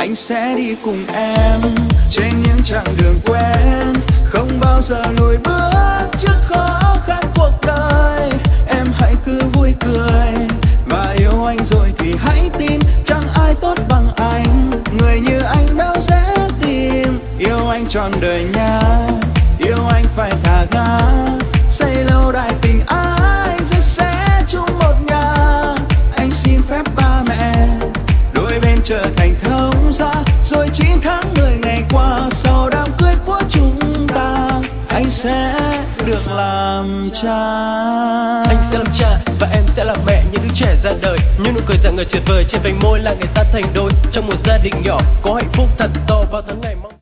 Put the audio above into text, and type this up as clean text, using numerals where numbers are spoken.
Anh sẽ đi cùng em trên những chặng đường quen, không bao giờ lùi bước trước khó khăn cuộc đời. Em hãy cứ vui cười và yêu anh rồi thì hãy tin chẳng ai tốt bằng anh. Người như anh đâu dễ tìm, yêu anh trọn đời nha, yêu anh phải thả ga, xây lâu đài tình ai rồi sẽ chung một nhà. Anh xin phép ba mẹ đôi bên trở thành thông gia, rồi 9 tháng 10 ngày qua sau đám cưới của chúng ta anh sẽ được làm cha. Anh sẽ làm cha và em sẽ làm mẹ những đứa trẻ ra đời. Những nụ cười rạng ngời tuyệt vời trên vành môi là ngày ta thành đôi, trong một gia đình nhỏ có hạnh phúc thật to vào tháng ngày mong.